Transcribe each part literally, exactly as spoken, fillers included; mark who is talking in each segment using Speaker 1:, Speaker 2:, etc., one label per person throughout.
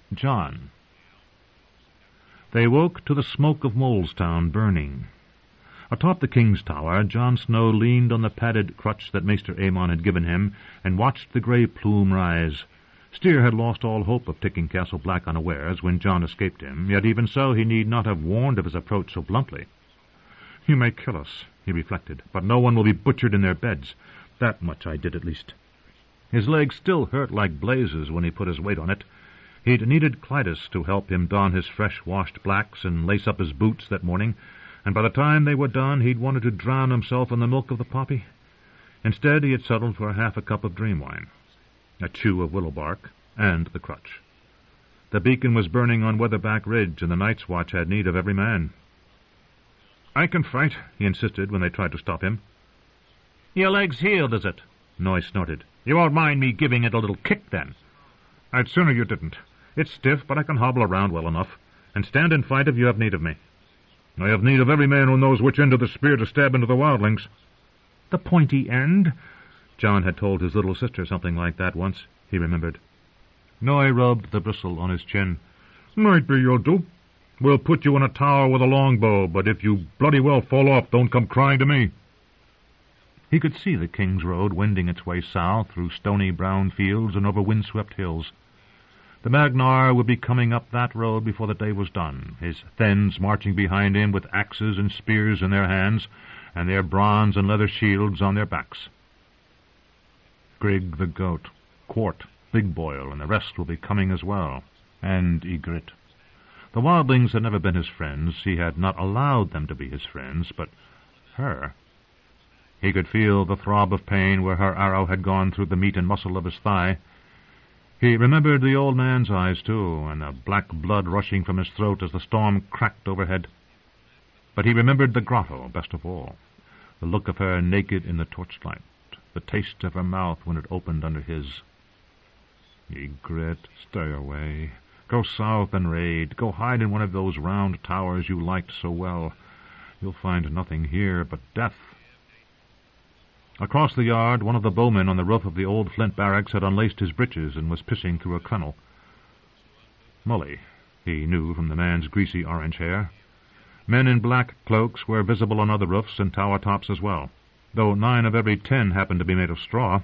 Speaker 1: John. They woke to the smoke of Molestown burning. Atop the King's Tower, John Snow leaned on the padded crutch that Maester Aemon had given him, and watched the grey plume rise. Styr had lost all hope of taking Castle Black unawares when John escaped him, yet even so he need not have warned of his approach so bluntly. "You may kill us," he reflected, "but no one will be butchered in their beds. That much I did at least." His legs still hurt like blazes when he put his weight on it. He'd needed Clytus to help him don his fresh-washed blacks and lace up his boots that morning, and by the time they were done he'd wanted to drown himself in the milk of the poppy. Instead he had settled for half a cup of dream wine, a chew of willow bark, and the crutch. The beacon was burning on Weatherback Ridge, and the Night's Watch had need of every man. "I can fight," he insisted when they tried to stop him. "Your leg's healed, is it?" Noy snorted. "You won't mind me giving it a little kick, then?" "I'd sooner you didn't. It's stiff, but I can hobble around well enough, and stand and fight if you have need of me." "I have need of every man who knows which end of the spear to stab into the wildlings." "The pointy end?" John had told his little sister something like that once, he remembered. Noy rubbed the bristle on his chin. "Might be you'll do. We'll put you in a tower with a longbow, but if you bloody well fall off, don't come crying to me." He could see the King's Road wending its way south through stony brown fields and over windswept hills. The Magnar would be coming up that road before the day was done, his Thens marching behind him with axes and spears in their hands, and their bronze and leather shields on their backs. Grigg the goat, Quart, Big Boil, and the rest will be coming as well, and Ygritte. The wildlings had never been his friends. He had not allowed them to be his friends, but her... He could feel the throb of pain where her arrow had gone through the meat and muscle of his thigh. He remembered the old man's eyes, too, and the black blood rushing from his throat as the storm cracked overhead. But he remembered the grotto best of all, the look of her naked in the torchlight, the taste of her mouth when it opened under his. "Ygritte, stay away. Go south and raid. Go hide in one of those round towers you liked so well. You'll find nothing here but death." Across the yard, one of the bowmen on the roof of the old flint barracks had unlaced his breeches and was pissing through a crunnel. Mully, he knew from the man's greasy orange hair. Men in black cloaks were visible on other roofs and tower tops as well, though nine of every ten happened to be made of straw.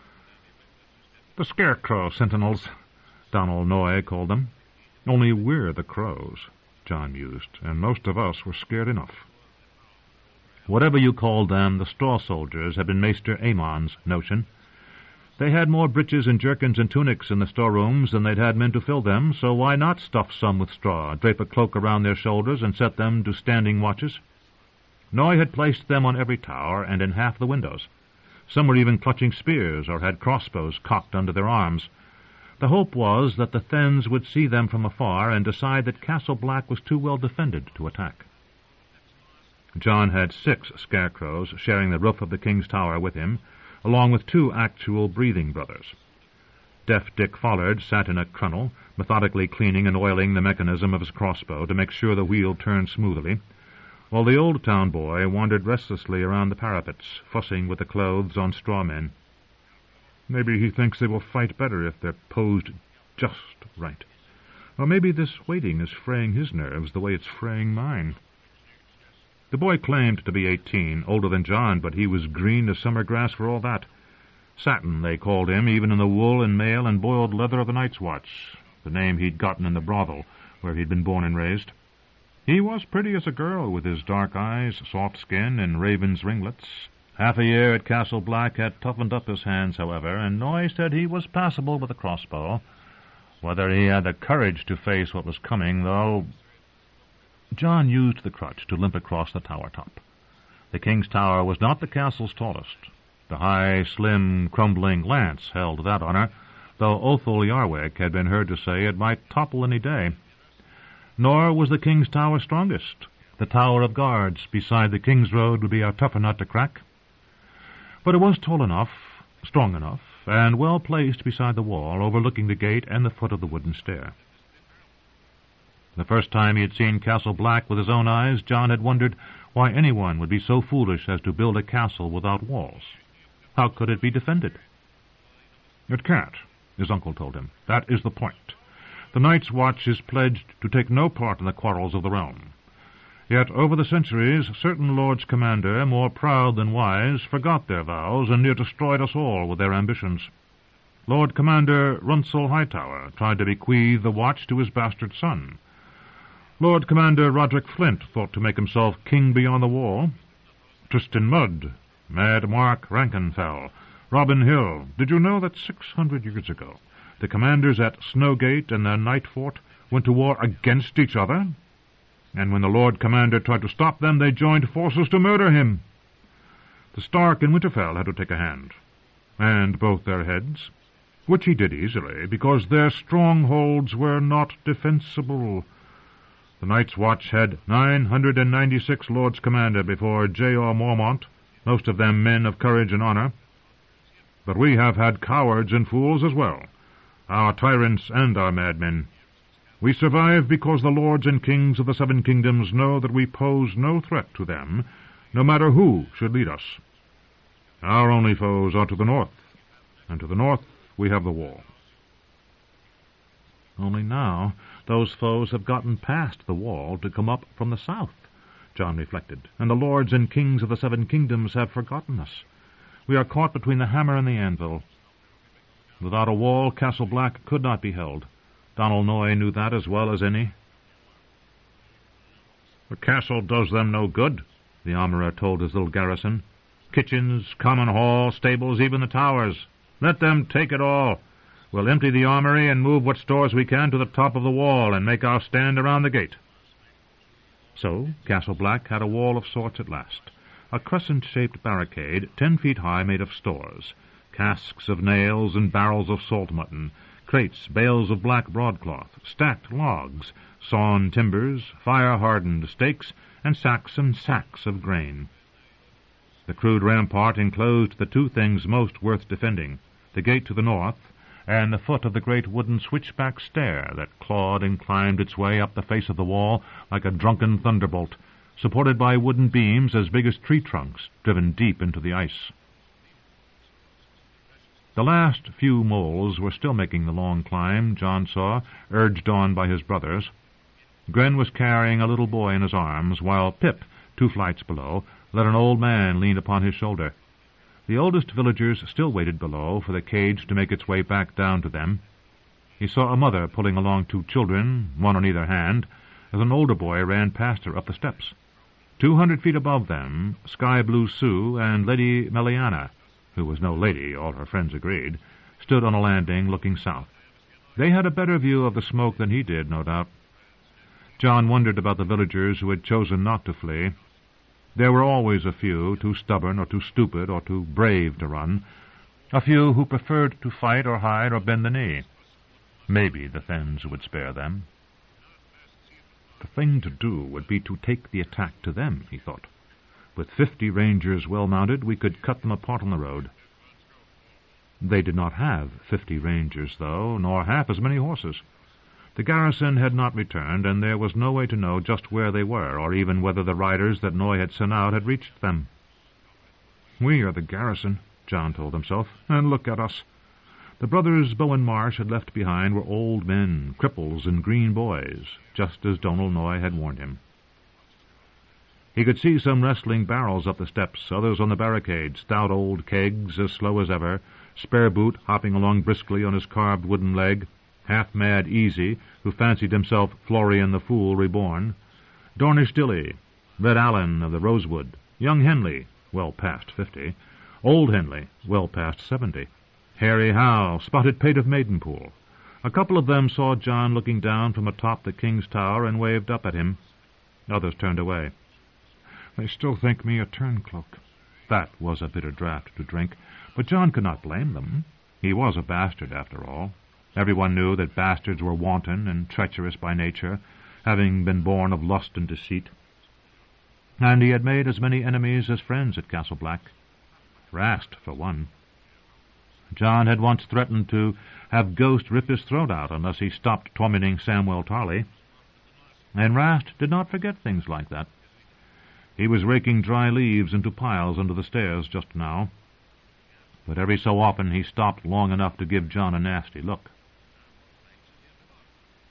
Speaker 1: "The Scarecrow Sentinels," Donald Noy called them. "Only we're the crows," John mused, "and most of us were scared enough." Whatever you called them, the straw soldiers had been Maester Aemon's notion. They had more breeches and jerkins and tunics in the storerooms than they'd had men to fill them, so why not stuff some with straw, drape a cloak around their shoulders, and set them to standing watches? Noy had placed them on every tower and in half the windows. Some were even clutching spears or had crossbows cocked under their arms. The hope was that the Thens would see them from afar and decide that Castle Black was too well defended to attack. John had six scarecrows sharing the roof of the King's Tower with him, along with two actual breathing brothers. Deaf Dick Follard sat in a crunnel, methodically cleaning and oiling the mechanism of his crossbow to make sure the wheel turned smoothly, while the old town boy wandered restlessly around the parapets, fussing with the clothes on straw men. Maybe he thinks they will fight better if they're posed just right. Or maybe this waiting is fraying his nerves the way it's fraying mine. The boy claimed to be eighteen, older than John, but he was green as summer grass for all that. Satin, they called him, even in the wool and mail and boiled leather of the Night's Watch, the name he'd gotten in the brothel, where he'd been born and raised. He was pretty as a girl, with his dark eyes, soft skin, and raven's ringlets. Half a year at Castle Black had toughened up his hands, however, and Noy said he was passable with a crossbow. Whether he had the courage to face what was coming, though... John used the crutch to limp across the tower top. The King's Tower was not the castle's tallest. The high, slim, crumbling lance held that honor, though Othel Yarwick had been heard to say it might topple any day. Nor was the King's Tower strongest. The Tower of Guards beside the King's Road would be a tougher nut to crack. But it was tall enough, strong enough, and well placed beside the wall, overlooking the gate and the foot of the wooden stair. The first time he had seen Castle Black with his own eyes, John had wondered why anyone would be so foolish as to build a castle without walls. How could it be defended? "It can't," his uncle told him. "That is the point. The Night's Watch is pledged to take no part in the quarrels of the realm. Yet over the centuries certain Lords Commander, more proud than wise, forgot their vows and near destroyed us all with their ambitions. Lord Commander Runsell Hightower tried to bequeath the watch to his bastard son. Lord Commander Roderick Flint thought to make himself king beyond the wall. Tristan Mudd, Mad Mark Rankenfell, Robin Hill. Did you know that six hundred years ago the commanders at Snowgate and the Night Fort went to war against each other? And when the Lord Commander tried to stop them, they joined forces to murder him. The Stark in Winterfell had to take a hand, and both their heads, which he did easily, because their strongholds were not defensible. The Night's Watch had nine hundred and ninety-six Lords Commander before J. R. Mormont, most of them men of courage and honor. But we have had cowards and fools as well, our tyrants and our madmen. We survive because the lords and kings of the Seven Kingdoms know that we pose no threat to them, no matter who should lead us. Our only foes are to the north, and to the north we have the wall. Only now those foes have gotten past the wall to come up from the south, John reflected, and the lords and kings of the Seven Kingdoms have forgotten us. We are caught between the hammer and the anvil. Without a wall, Castle Black could not be held. Donal Noye knew that as well as any. The castle does them no good, the armourer told his little garrison. Kitchens, common hall, stables, even the towers. Let them take it all. We'll empty the armory and move what stores we can to the top of the wall and make our stand around the gate. So Castle Black had a wall of sorts at last, a crescent-shaped barricade ten feet high made of stores, casks of nails and barrels of salt mutton, crates, bales of black broadcloth, stacked logs, sawn timbers, fire-hardened stakes, and sacks and sacks of grain. The crude rampart enclosed the two things most worth defending, the gate to the north, and the foot of the great wooden switchback stair that clawed and climbed its way up the face of the wall like a drunken thunderbolt, supported by wooden beams as big as tree trunks driven deep into the ice. The last few moles were still making the long climb, John saw, urged on by his brothers. Gren was carrying a little boy in his arms, while Pip, two flights below, let an old man lean upon his shoulder. The oldest villagers still waited below for the cage to make its way back down to them. He saw a mother pulling along two children, one on either hand, as an older boy ran past her up the steps. Two hundred feet above them, Sky Blue Sue and Lady Meliana, who was no lady, all her friends agreed, stood on a landing looking south. They had a better view of the smoke than he did, no doubt. John wondered about the villagers who had chosen not to flee. There were always a few, too stubborn or too stupid or too brave to run, a few who preferred to fight or hide or bend the knee. Maybe the Fens would spare them. The thing to do would be to take the attack to them, he thought. With fifty rangers well mounted, we could cut them apart on the road. They did not have fifty rangers, though, nor half as many horses. The garrison had not returned, and there was no way to know just where they were, or even whether the riders that Noye had sent out had reached them. We are the garrison, John told himself, and look at us. The brothers Bowen Marsh had left behind were old men, cripples, and green boys, just as Donal Noye had warned him. He could see some wrestling barrels up the steps, others on the barricade, stout old kegs as slow as ever, Spare Boot hopping along briskly on his carved wooden leg, half-mad Easy, who fancied himself Florian the Fool reborn, Dornish Dilly, Red Allen of the Rosewood, young Henley, well past fifty, old Henley, well past seventy, Harry Howe, Spotted Pate of Maidenpool. A couple of them saw John looking down from atop the King's Tower and waved up at him. Others turned away. They still think me a turncloak. That was a bitter draught to drink, but John could not blame them. He was a bastard, after all. Everyone knew that bastards were wanton and treacherous by nature, having been born of lust and deceit. And he had made as many enemies as friends at Castle Black. Rast, for one. John had once threatened to have Ghost rip his throat out unless he stopped tormenting Samwell Tarly. And Rast did not forget things like that. He was raking dry leaves into piles under the stairs just now, but every so often he stopped long enough to give John a nasty look.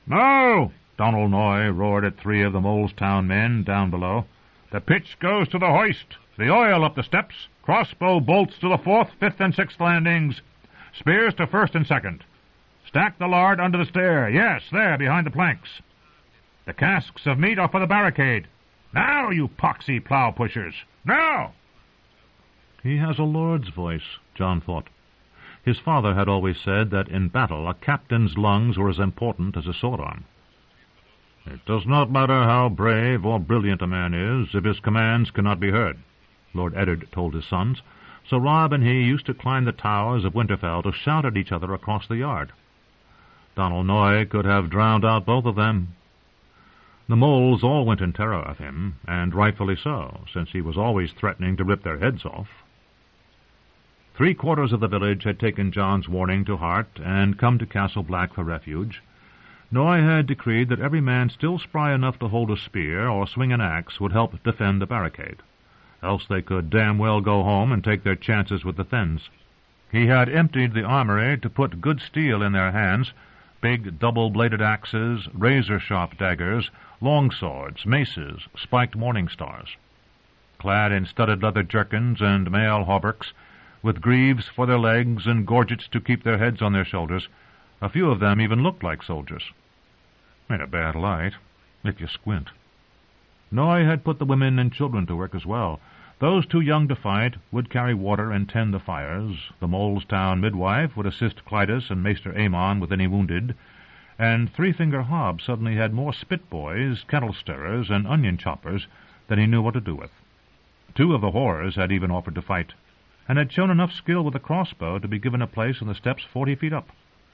Speaker 1: "No!" Donald Noy roared at three of the Molestown men down below. "The pitch goes to the hoist, the oil up the steps, crossbow bolts to the fourth, fifth, and sixth landings, spears to first and second. Stack the lard under the stair. Yes, there, behind the planks. The casks of meat are for the barricade. Now, you poxy plough-pushers! Now!" He has a lord's voice, John thought. His father had always said that in battle a captain's lungs were as important as a sword-arm. "It does not matter how brave or brilliant a man is, if his commands cannot be heard," Lord Eddard told his sons, so Rob and he used to climb the towers of Winterfell to shout at each other across the yard. Donald Noy could have drowned out both of them. The moles all went in terror of him, and rightfully so, since he was always threatening to rip their heads off. Three-quarters of the village had taken John's warning to heart and come to Castle Black for refuge. Noy had decreed that every man still spry enough to hold a spear or swing an axe would help defend the barricade, else they could damn well go home and take their chances with the Thenns. He had emptied the armory to put good steel in their hands, big double-bladed axes, razor-sharp daggers, long swords, maces, spiked morning stars. Clad in studded leather jerkins and mail hauberks, with greaves for their legs and gorgets to keep their heads on their shoulders, a few of them even looked like soldiers. In a bad light, if you squint. Noy had put the women and children to work as well. Those too young to fight would carry water and tend the fires. The Molestown midwife would assist Clydas and Maester Aemon with any wounded, and Three-Finger Hob suddenly had more spit boys, kettle stirrers, and onion choppers than he knew what to do with. Two of the horrors had even offered to fight, and had shown enough skill with a crossbow to be given a place on the steps forty feet up.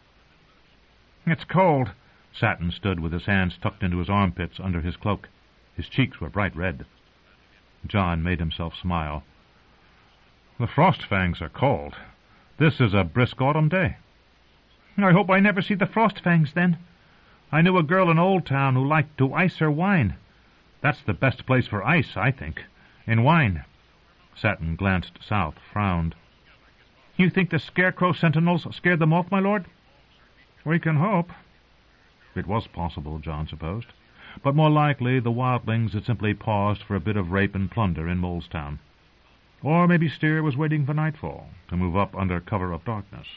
Speaker 1: "It's cold." Satin stood with his hands tucked into his armpits under his cloak. His cheeks were bright red. John made himself smile. "The Frostfangs are cold. This is a brisk autumn day." "I hope I never see the Frostfangs, then. I knew a girl in Old Town who liked to ice her wine. That's the best place for ice, I think, in wine." Satin glanced south, frowned. "You think the Scarecrow sentinels scared them off, my lord?" "We can hope." It was possible, John supposed, but more likely the wildlings had simply paused for a bit of rape and plunder in Molestown. Or maybe Styr was waiting for nightfall to move up under cover of darkness.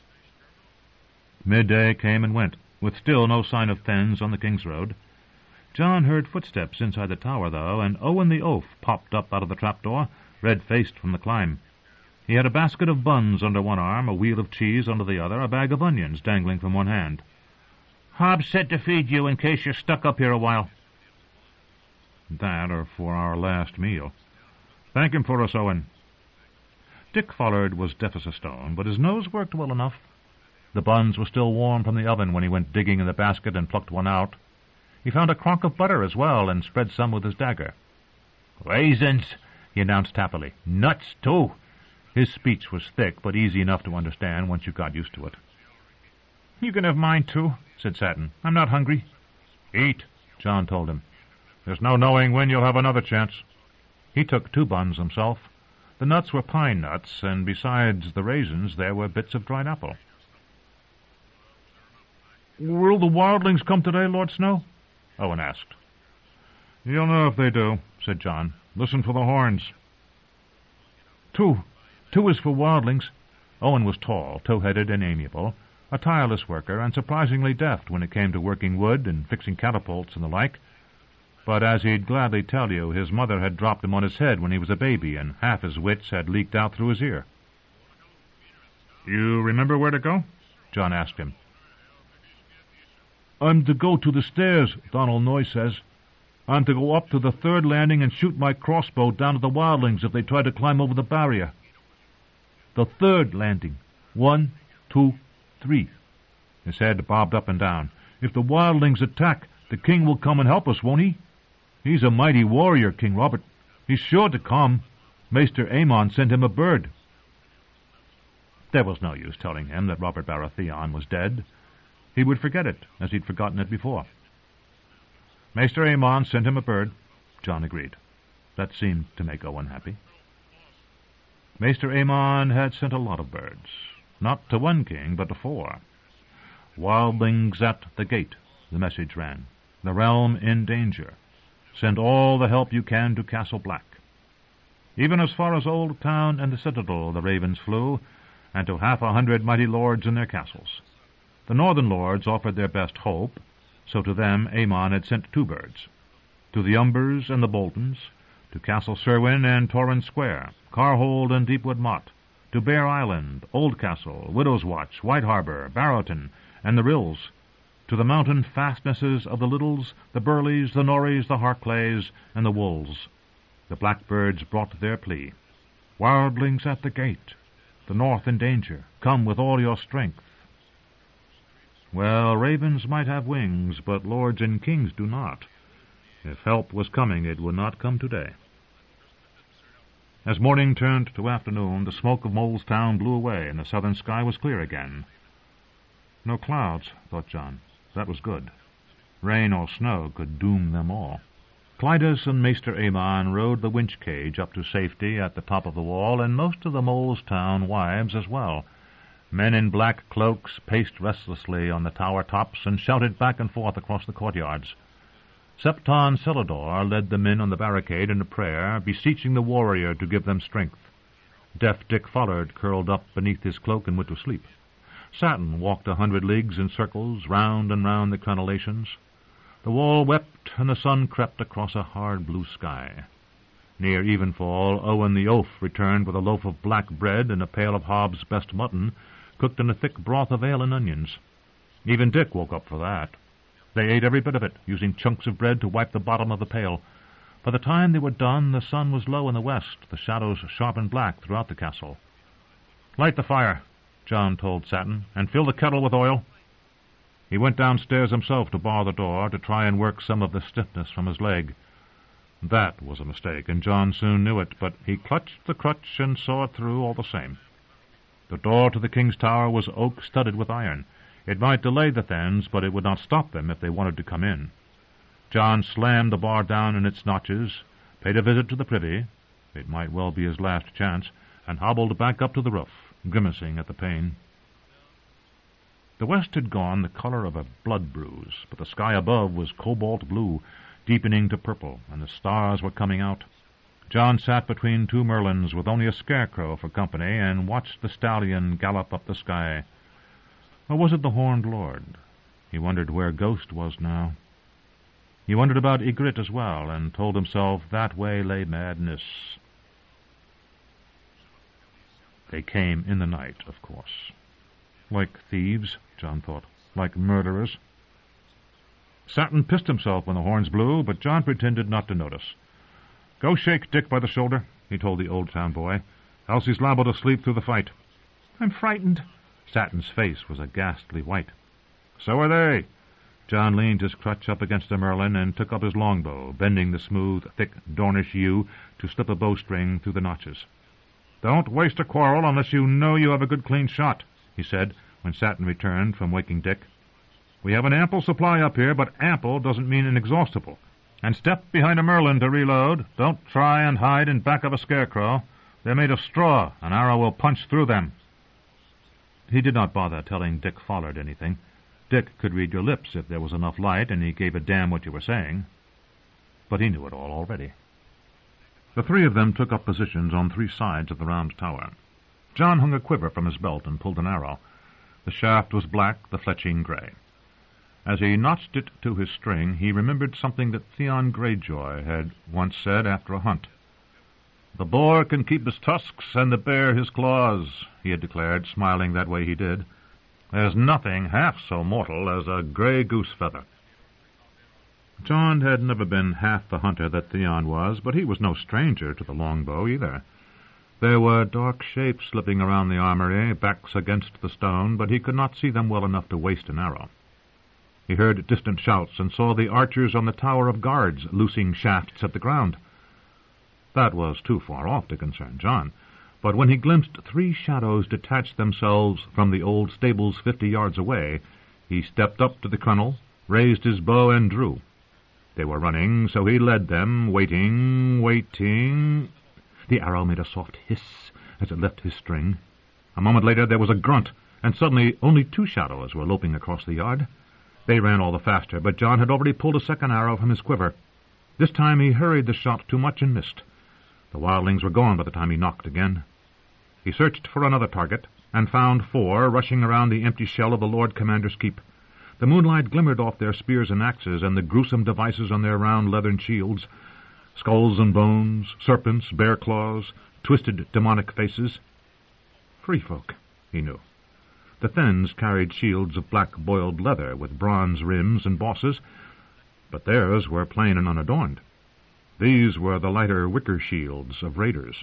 Speaker 1: Midday came and went, with still no sign of Thenns on the King's Road. John heard footsteps inside the tower, though, and Owen the Oaf popped up out of the trapdoor, red-faced from the climb. He had a basket of buns under one arm, a wheel of cheese under the other, a bag of onions dangling from one hand. "Hob said to feed you in case you're stuck up here a while." "That, or for our last meal. Thank him for us, Owen." Dick Follard was deaf as a stone, but his nose worked well enough. The buns were still warm from the oven when he went digging in the basket and plucked one out. He found a crock of butter as well, and spread some with his dagger. "Raisins," he announced happily. "Nuts, too." His speech was thick, but easy enough to understand once you got used to it. "You can have mine, too," said Satin. "I'm not hungry." "Eat," John told him. "There's no knowing when you'll have another chance." He took two buns himself. The nuts were pine nuts, and besides the raisins there were bits of dried apple. "Will the wildlings come today, Lord Snow?" Owen asked. "You'll know if they do," said John. "Listen for the horns." Two. Two is for wildlings." Owen was tall, tow-headed, and amiable, a tireless worker, and surprisingly deft when it came to working wood and fixing catapults and the like. But as he'd gladly tell you, his mother had dropped him on his head when he was a baby, and half his wits had leaked out through his ear. "You remember where to go?" John asked him. "I'm to go to the stairs, Donald Noy says. I'm to go up to the third landing and shoot my crossbow down at the wildlings if they try to climb over the barrier." "The third landing. One, two, three." His head bobbed up and down. "If the wildlings attack, the king will come and help us, won't he? He's a mighty warrior, King Robert. He's sure to come. Maester Aemon sent him a bird." There was no use telling him that Robert Baratheon was dead. He would forget it, as he'd forgotten it before. Maester Aemon sent him a bird, John agreed. That seemed to make Owen happy. Maester Aemon had sent a lot of birds, not to one king, but to four. Wildlings at the gate, the message ran. The realm in danger. Send all the help you can to Castle Black. Even as far as Old Town and the Citadel the ravens flew, and to half a hundred mighty lords in their castles. The northern lords offered their best hope, so to them Aemon had sent two birds. To the Umbers and the Boltons, to Castle Serwyn and Torrhen Square, Carhold and Deepwood Mott, to Bear Island, Oldcastle, Widow's Watch, White Harbour, Barrowton, and the Rills, to the mountain fastnesses of the Liddles, the Burleys, the Norries, the Harclays, and the Wolves. The blackbirds brought their plea. Wildlings at the gate, the north in danger, come with all your strength. Well, ravens might have wings, but lords and kings do not. If help was coming, it would not come today. As morning turned to afternoon, the smoke of Molestown blew away, and the southern sky was clear again. No clouds, thought John. That was good. Rain or snow could doom them all. Clydas and Maester Aemon rode the winch cage up to safety at the top of the wall, and most of the Molestown wives as well. Men in black cloaks paced restlessly on the tower tops and shouted back and forth across the courtyards. Septon Celador led the men on the barricade in a prayer, beseeching the warrior to give them strength. Deaf Dick Follard curled up beneath his cloak and went to sleep. Satin walked a hundred leagues in circles, round and round the crenellations. The wall wept, and the sun crept across a hard blue sky. Near evenfall, Owen the oaf returned with a loaf of black bread and a pail of Hobbs' best mutton, cooked in a thick broth of ale and onions. Even Dick woke up for that. They ate every bit of it, using chunks of bread to wipe the bottom of the pail. By the time they were done, the sun was low in the west, the shadows sharp and black throughout the castle. "Light the fire," John told Satin, "and fill the kettle with oil." He went downstairs himself to bar the door, to try and work some of the stiffness from his leg. That was a mistake, and John soon knew it, but he clutched the crutch and saw it through all the same. The door to the King's Tower was oak-studded with iron. It might delay the Thens, but it would not stop them if they wanted to come in. John slammed the bar down in its notches, paid a visit to the privy, it might well be his last chance, and hobbled back up to the roof, grimacing at the pain. The west had gone the color of a blood bruise, but the sky above was cobalt blue, deepening to purple, and the stars were coming out. John sat between two merlins with only a scarecrow for company, and watched the stallion gallop up the sky. Or was it the Horned Lord? He wondered where Ghost was now. He wondered about Ygritte as well, and told himself that way lay madness. They came in the night, of course. Like thieves, John thought. Like murderers. Satin pissed himself when the horns blew, but John pretended not to notice. "Go shake Dick by the shoulder," he told the Old Town boy, "else he's liable to sleep through the fight." "I'm frightened." Satin's face was a ghastly white. "So are they." John leaned his crutch up against a merlin and took up his longbow, bending the smooth, thick Dornish yew to slip a bowstring through the notches. "Don't waste a quarrel unless you know you have a good clean shot," he said, when Satin returned from waking Dick. "We have an ample supply up here, but ample doesn't mean inexhaustible. And step behind a merlin to reload. Don't try and hide in back of a scarecrow. They're made of straw. An arrow will punch through them." He did not bother telling Dick Follard anything. Dick could read your lips if there was enough light, and he gave a damn what you were saying. But he knew it all already. The three of them took up positions on three sides of the round tower. John hung a quiver from his belt and pulled an arrow. The shaft was black, the fletching gray. As he notched it to his string, he remembered something that Theon Greyjoy had once said after a hunt. "The boar can keep his tusks and the bear his claws," he had declared, smiling that way he did. "There's nothing half so mortal as a grey goose feather." John had never been half the hunter that Theon was, but he was no stranger to the longbow either. There were dark shapes slipping around the armory, backs against the stone, but he could not see them well enough to waste an arrow. He heard distant shouts and saw the archers on the tower of guards loosing shafts at the ground. That was too far off to concern John, but when he glimpsed three shadows detach themselves from the old stables fifty yards away, he stepped up to the colonel, raised his bow, and drew. They were running, so he led them, waiting, waiting. The arrow made a soft hiss as it left his string. A moment later there was a grunt, and suddenly only two shadows were loping across the yard. They ran all the faster, but John had already pulled a second arrow from his quiver. This time he hurried the shot too much and missed. The wildlings were gone by the time he knocked again. He searched for another target, and found four rushing around the empty shell of the Lord Commander's keep. The moonlight glimmered off their spears and axes, and the gruesome devices on their round leathern shields. Skulls and bones, serpents, bear claws, twisted demonic faces. Free folk, he knew. The Thens carried shields of black-boiled leather with bronze rims and bosses, but theirs were plain and unadorned. These were the lighter wicker shields of raiders.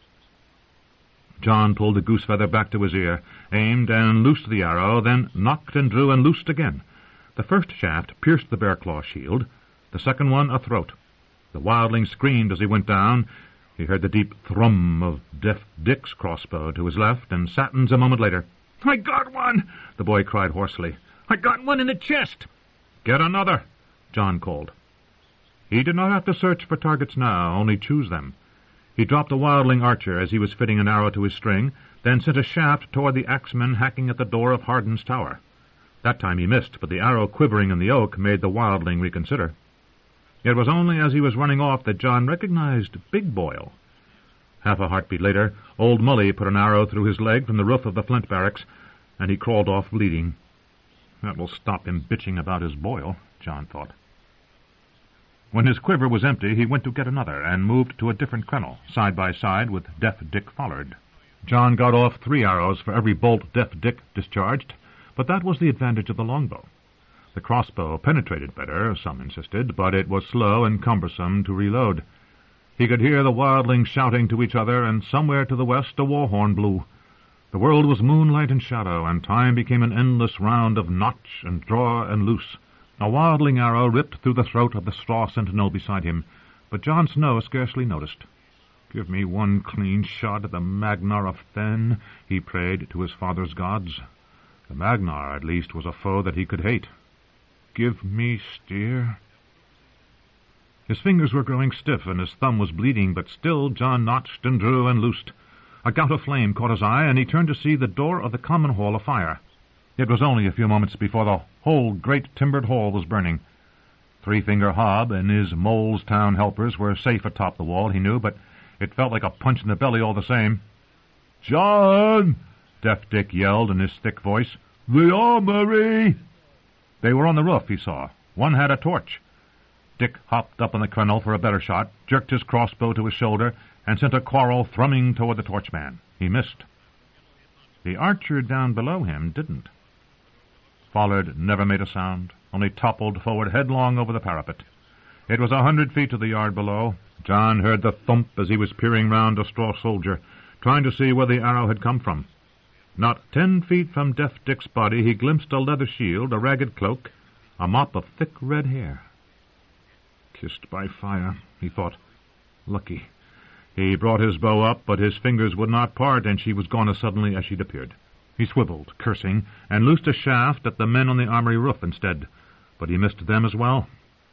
Speaker 1: John pulled the goose feather back to his ear, aimed and loosed the arrow, then knocked and drew and loosed again. The first shaft pierced the bear-claw shield, the second one a throat. The wildling screamed as he went down. He heard the deep thrum of Deaf Dick's crossbow to his left, and Satin's a moment later. "I got one!" the boy cried hoarsely. "I got one in the chest!" "Get another!" John called. He did not have to search for targets now, only choose them. He dropped a wildling archer as he was fitting an arrow to his string, then sent a shaft toward the axeman hacking at the door of Hardin's tower. That time he missed, but the arrow quivering in the oak made the wildling reconsider. It was only as he was running off that John recognized Big Boyle. Half a heartbeat later, old Mully put an arrow through his leg from the roof of the Flint barracks, and he crawled off bleeding. That will stop him bitching about his boil, John thought. When his quiver was empty, he went to get another, and moved to a different kennel, side by side with Deaf Dick Follard. John got off three arrows for every bolt Deaf Dick discharged, but that was the advantage of the longbow. The crossbow penetrated better, some insisted, but it was slow and cumbersome to reload. He could hear the wildlings shouting to each other, and somewhere to the west a war horn blew. The world was moonlight and shadow, and time became an endless round of notch and draw and loose. A wildling arrow ripped through the throat of the straw sentinel beside him, but John Snow scarcely noticed. "Give me one clean shot at the Magnar of Then," he prayed to his father's gods. The Magnar, at least, was a foe that he could hate. "Give me steer." His fingers were growing stiff, and his thumb was bleeding, but still John notched and drew and loosed. A gout of flame caught his eye, and he turned to see the door of the common hall afire. It was only a few moments before the whole great timbered hall was burning. Three-Finger Hob and his Molestown helpers were safe atop the wall, he knew, but it felt like a punch in the belly all the same. "John!" Deaf Dick yelled in his thick voice. "The armory!" They were on the roof, he saw. One had a torch. Dick hopped up on the crenel for a better shot, jerked his crossbow to his shoulder, and sent a quarrel thrumming toward the torchman. He missed. The archer down below him didn't. Follard never made a sound, only toppled forward headlong over the parapet. It was a hundred feet to the yard below. John heard the thump as he was peering round a straw soldier, trying to see where the arrow had come from. Not ten feet from Deaf Dick's body he glimpsed a leather shield, a ragged cloak, a mop of thick red hair. Kissed by fire, he thought. Lucky. He brought his bow up, but his fingers would not part, and she was gone as suddenly as she'd appeared. He swiveled, cursing, and loosed a shaft at the men on the armory roof instead, but he missed them as well.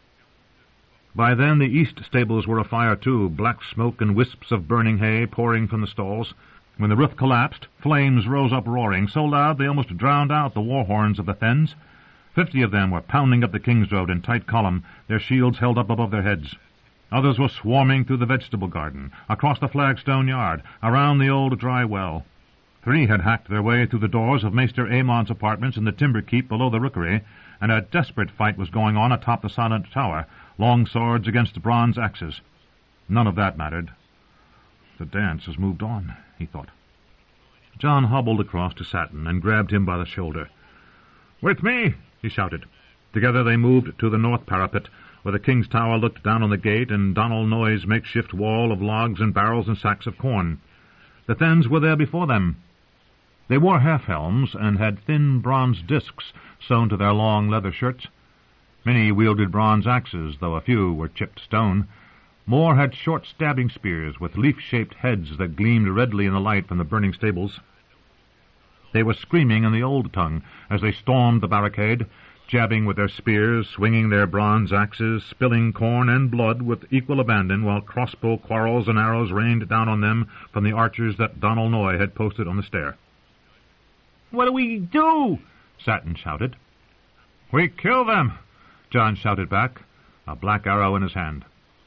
Speaker 1: By then the east stables were afire too, black smoke and wisps of burning hay pouring from the stalls. When the roof collapsed, flames rose up roaring, so loud they almost drowned out the war horns of the Thens. Fifty of them were pounding up the King's Road in tight column, their shields held up above their heads. Others were swarming through the vegetable garden, across the flagstone yard, around the old dry well. Three had hacked their way through the doors of Maester Amon's apartments in the timber keep below the rookery, and a desperate fight was going on atop the silent tower, long swords against bronze axes. None of that mattered. The dance has moved on, he thought. John hobbled across to Satin and grabbed him by the shoulder. "With me!" he shouted. Together they moved to the north parapet, where the King's Tower looked down on the gate and Donald Noy's makeshift wall of logs and barrels and sacks of corn. The Thens were there before them. They wore half-helms and had thin bronze discs sewn to their long leather shirts. Many wielded bronze axes, though a few were chipped stone. More had short stabbing spears with leaf-shaped heads that gleamed redly in the light from the burning stables. They were screaming in the old tongue as they stormed the barricade, jabbing with their spears, swinging their bronze axes, spilling corn and blood with equal abandon, while crossbow quarrels and arrows rained down on them from the archers that Donald Noy had posted on the stair. "What do we do?" Satin shouted. "We kill them!" John shouted back, a black arrow in his hand.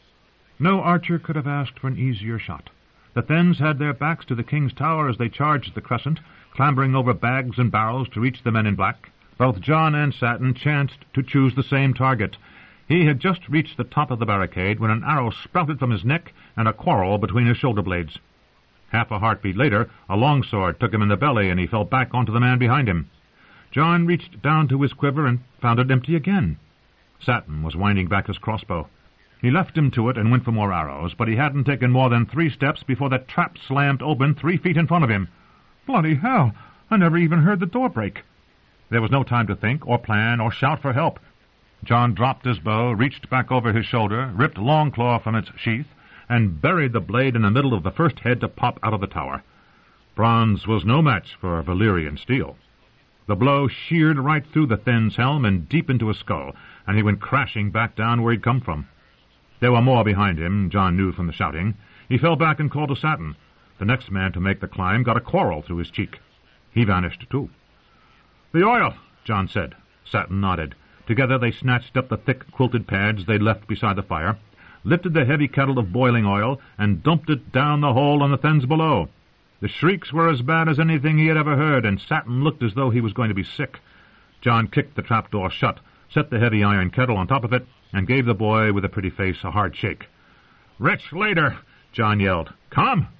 Speaker 1: No archer could have asked for an easier shot. The Thens had their backs to the King's Tower as they charged the crescent, clambering over bags and barrels to reach the men in black. Both John and Satin chanced to choose the same target. He had just reached the top of the barricade when an arrow sprouted from his neck and a quarrel between his shoulder blades. Half a heartbeat later, a longsword took him in the belly, and he fell back onto the man behind him. John reached down to his quiver and found it empty again. Satin was winding back his crossbow. He left him to it and went for more arrows, but he hadn't taken more than three steps before the trap slammed open three feet in front of him. Bloody hell! I never even heard the door break. There was no time to think, or plan, or shout for help. John dropped his bow, reached back over his shoulder, ripped Longclaw from its sheath, and buried the blade in the middle of the first head to pop out of the tower. Bronze was no match for Valyrian steel. The blow sheared right through the Then's helm and deep into his skull, and he went crashing back down where he'd come from. There were more behind him, John knew from the shouting. He fell back and called to Satin. The next man to make the climb got a quarrel through his cheek. He vanished, too. "The oil," John said. Satin nodded. Together they snatched up the thick quilted pads they'd left beside the fire, lifted the heavy kettle of boiling oil, and dumped it down the hole on the Thens below. The shrieks were as bad as anything he had ever heard, and Satin looked as though he was going to be sick. John kicked the trapdoor shut, set the heavy iron kettle on top of it, and gave the boy with a pretty face a hard shake. "Rich later!" John yelled. "Come!"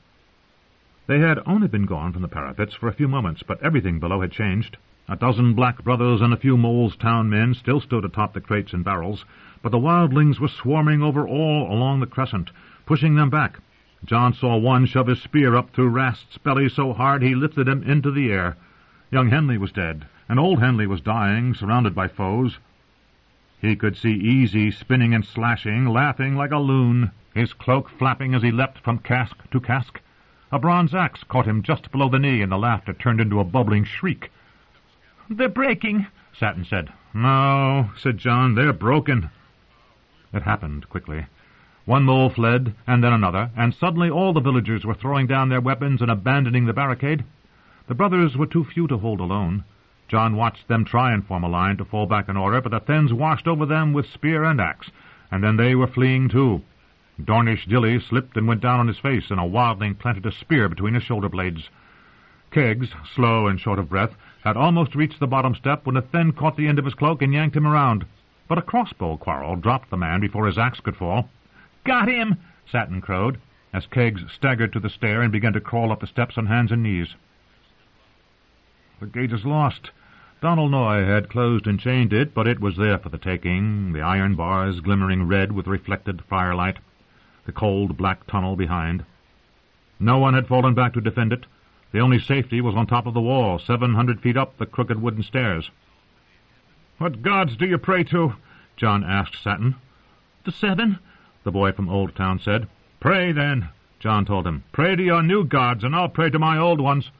Speaker 1: They had only been gone from the parapets for a few moments, but everything below had changed. A dozen Black Brothers and a few Mole's Town men still stood atop the crates and barrels, but the wildlings were swarming over all along the crescent, pushing them back. John saw one shove his spear up through Rast's belly so hard he lifted him into the air. Young Henley was dead, and old Henley was dying, surrounded by foes. He could see Easy spinning and slashing, laughing like a loon, his cloak flapping as he leapt from cask to cask. A bronze axe caught him just below the knee, and the laughter turned into a bubbling shriek. "They're breaking," Satin said. "No," said John, "they're broken." It happened quickly. One mole fled, and then another, and suddenly all the villagers were throwing down their weapons and abandoning the barricade. The brothers were too few to hold alone. John watched them try and form a line to fall back in order, but the Thens washed over them with spear and axe, and then they were fleeing too. Dornish Dilly slipped and went down on his face, and a wildling planted a spear between his shoulder blades. Keggs, slow and short of breath, had almost reached the bottom step when a Then caught the end of his cloak and yanked him around. But a crossbow quarrel dropped the man before his axe could fall. "Got him!" Satin crowed, as Keggs staggered to the stair and began to crawl up the steps on hands and knees. The gate is lost. Donal Noy had closed and chained it, but it was there for the taking, the iron bars glimmering red with reflected firelight, the cold black tunnel behind. No one had fallen back to defend it. The only safety was on top of the wall, seven hundred feet up the crooked wooden stairs. "What gods do you pray to?" John asked Satin. "The seven," the boy from Old Town said. "Pray, then," John told him. "Pray to your new gods, and I'll pray to my old ones."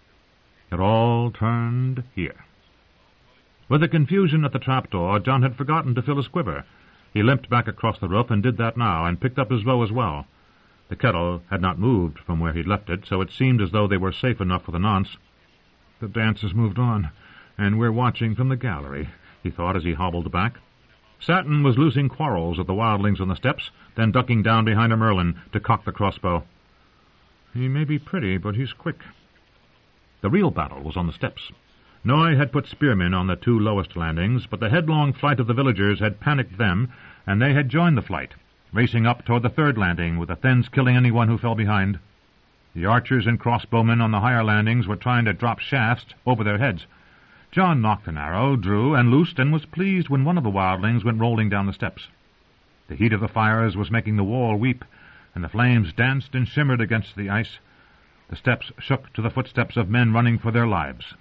Speaker 1: It all turned here. With the confusion at the trapdoor, John had forgotten to fill his quiver. He limped back across the roof and did that now, and picked up his bow as well. The kettle had not moved from where he'd left it, so it seemed as though they were safe enough for the nonce. "The dance has moved on, and we're watching from the gallery," he thought as he hobbled back. Satin was loosing quarrels at the wildlings on the steps, then ducking down behind a merlin to cock the crossbow. "He may be pretty, but he's quick." The real battle was on the steps. Noy had put spearmen on the two lowest landings, but the headlong flight of the villagers had panicked them, and they had joined the flight, racing up toward the third landing, with the Thens killing anyone who fell behind. The archers and crossbowmen on the higher landings were trying to drop shafts over their heads. John knocked an arrow, drew, and loosed, and was pleased when one of the wildlings went rolling down the steps. The heat of the fires was making the wall weep, and the flames danced and shimmered against the ice. The steps shook to the footsteps of men running for their lives.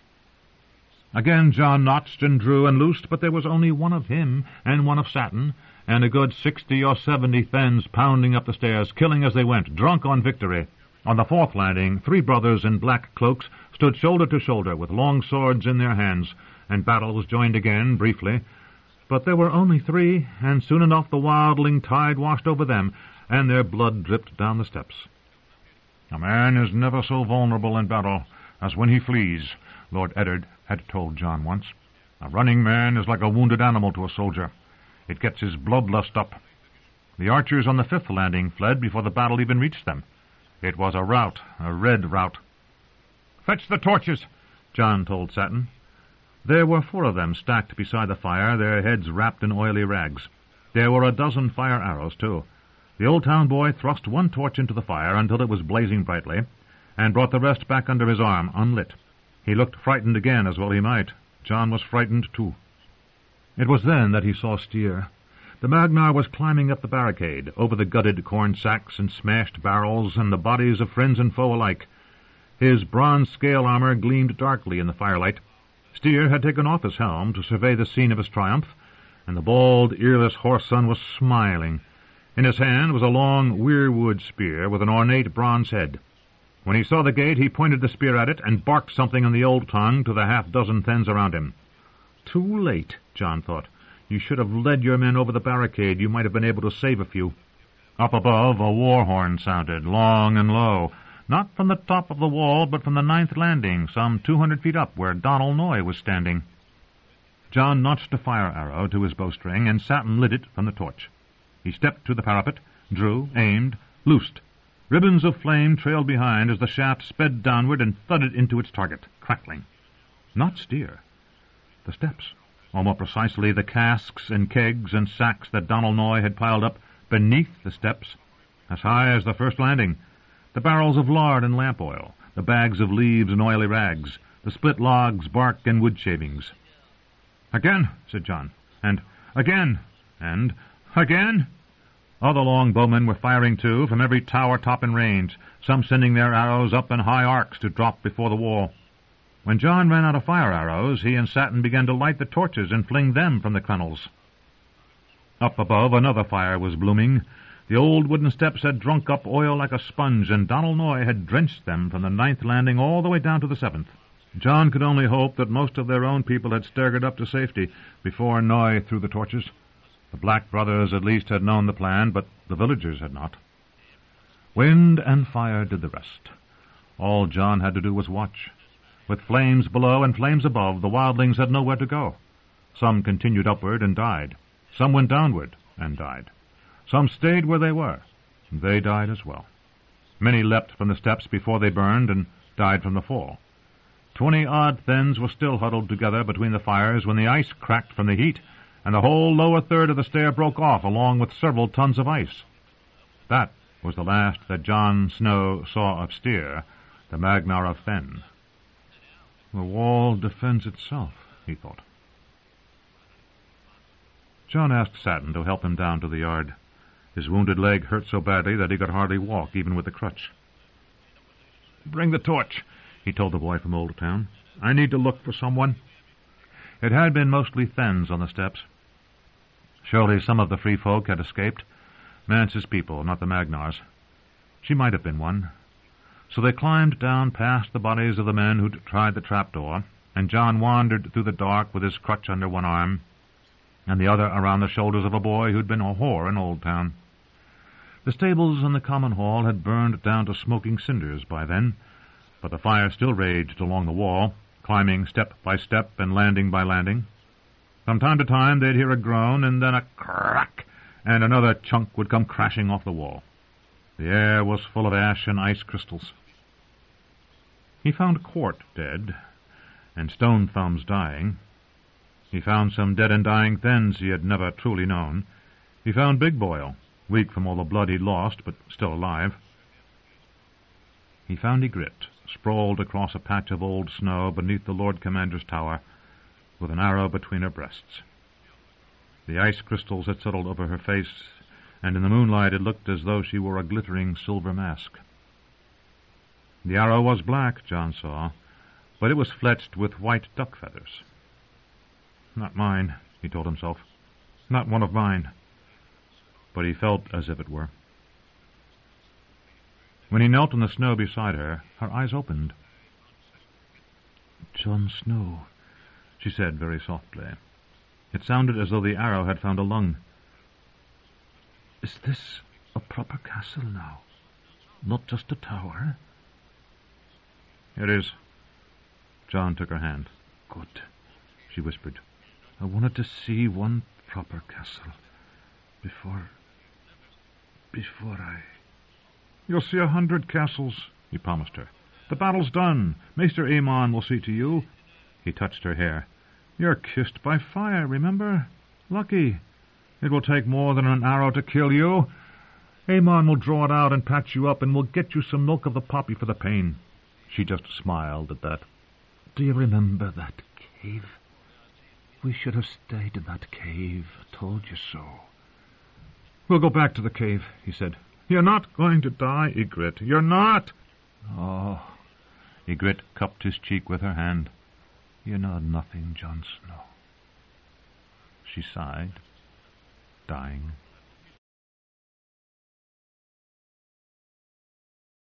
Speaker 1: Again John notched and drew and loosed, but there was only one of him and one of Satin, and a good sixty or seventy Thens pounding up the stairs, killing as they went, drunk on victory. On the fourth landing, three brothers in black cloaks stood shoulder to shoulder with long swords in their hands, and battle was joined again, briefly. But there were only three, and soon enough the wildling tide washed over them, and their blood dripped down the steps. "A man is never so vulnerable in battle as when he flees," Lord Eddard had told John once. A running man is like a wounded animal to a soldier. It gets his bloodlust up. The archers on the fifth landing fled before the battle even reached them. It was a rout, a red rout. "Fetch the torches," John told Satin. There were four of them stacked beside the fire, their heads wrapped in oily rags. There were a dozen fire arrows, too. The old town boy thrust one torch into the fire until it was blazing brightly, and brought the rest back under his arm, unlit. He looked frightened again, as well he might. John was frightened, too. It was then that he saw Steer. The Magnar was climbing up the barricade, over the gutted corn sacks and smashed barrels and the bodies of friends and foe alike. His bronze scale armor gleamed darkly in the firelight. Steer had taken off his helm to survey the scene of his triumph, and the bald, earless horse-son was smiling. In his hand was a long weirwood spear with an ornate bronze head. When he saw the gate, he pointed the spear at it and barked something in the old tongue to the half-dozen Thens around him. Too late, John thought. You should have led your men over the barricade. You might have been able to save a few. Up above, a war horn sounded, long and low, not from the top of the wall, but from the ninth landing, some two hundred feet up, where Donal Noy was standing. John notched a fire arrow to his bowstring, and Satin lit it from the torch. He stepped to the parapet, drew, aimed, loosed. Ribbons of flame trailed behind as the shaft sped downward and thudded into its target, crackling. Not Steer. The steps. Or more precisely, the casks and kegs and sacks that Donal Noy had piled up beneath the steps, as high as the first landing. The barrels of lard and lamp oil, the bags of leaves and oily rags, the split logs, bark, and wood shavings. "Again," said John, and "again," and "again." Other long bowmen were firing, too, from every tower top in range, some sending their arrows up in high arcs to drop before the wall. When John ran out of fire arrows, he and Satin began to light the torches and fling them from the crenels. Up above, another fire was blooming. The old wooden steps had drunk up oil like a sponge, and Donal Noy had drenched them from the ninth landing all the way down to the seventh. John could only hope that most of their own people had staggered up to safety before Noy threw the torches. The Black Brothers at least had known the plan, but the villagers had not. Wind and fire did the rest. All John had to do was watch. With flames below and flames above, the wildlings had nowhere to go. Some continued upward and died. Some went downward and died. Some stayed where they were. They died as well. Many leapt from the steps before they burned and died from the fall. Twenty-odd Thens were still huddled together between the fires when the ice cracked from the heat, and the whole lower third of the stair broke off along with several tons of ice. That was the last that John Snow saw of Steer, the Magnar of Fenn. The wall defends itself, he thought. John asked Satin to help him down to the yard. His wounded leg hurt so badly that he could hardly walk, even with the crutch. "Bring the torch," he told the boy from Old Town. "I need to look for someone." It had been mostly Thens on the steps. Surely some of the free folk had escaped. Mance's people, not the Magnars. She might have been one. So they climbed down past the bodies of the men who'd tried the trapdoor, and John wandered through the dark with his crutch under one arm, and the other around the shoulders of a boy who'd been a whore in Old Town. The stables and the common hall had burned down to smoking cinders by then, but the fire still raged along the wall, climbing step by step and landing by landing. From time to time they'd hear a groan, and then a crack, and another chunk would come crashing off the wall. The air was full of ash and ice crystals. He found Quart dead, and Stone Thumbs dying. He found some dead and dying Thens he had never truly known. He found Big Boyle, weak from all the blood he'd lost, but still alive. He found Ygritte, sprawled across a patch of old snow beneath the Lord Commander's tower, with an arrow between her breasts. The ice crystals had settled over her face, and in the moonlight it looked as though she wore a glittering silver mask. The arrow was black, John saw, but it was fletched with white duck feathers. Not mine, he told himself. Not one of mine. But he felt as if it were. When he knelt in the snow beside her, her eyes opened. "Jon Snow," she said very softly. It sounded as though the arrow had found a lung. "Is this a proper castle now? Not just a tower?" "It is." John took her hand. "Good," she whispered.
Speaker 2: I wanted to see one proper castle before... before I...
Speaker 1: You'll see a hundred castles, he promised her. The battle's done. Maester Aemon will see to you. He touched her hair. You're kissed by fire, remember? Lucky. It will take more than an arrow to kill you. Aemon will draw it out and patch you up, and will get you some milk of the poppy for the pain. She just smiled at that.
Speaker 2: Do you remember that cave? We should have stayed in that cave. I told you so.
Speaker 1: We'll go back to the cave, he said. You're not going to die, Ygritte. You're not.
Speaker 2: Oh,
Speaker 1: Ygritte cupped his cheek with her hand.
Speaker 2: You know nothing, Jon Snow.
Speaker 1: She sighed, dying.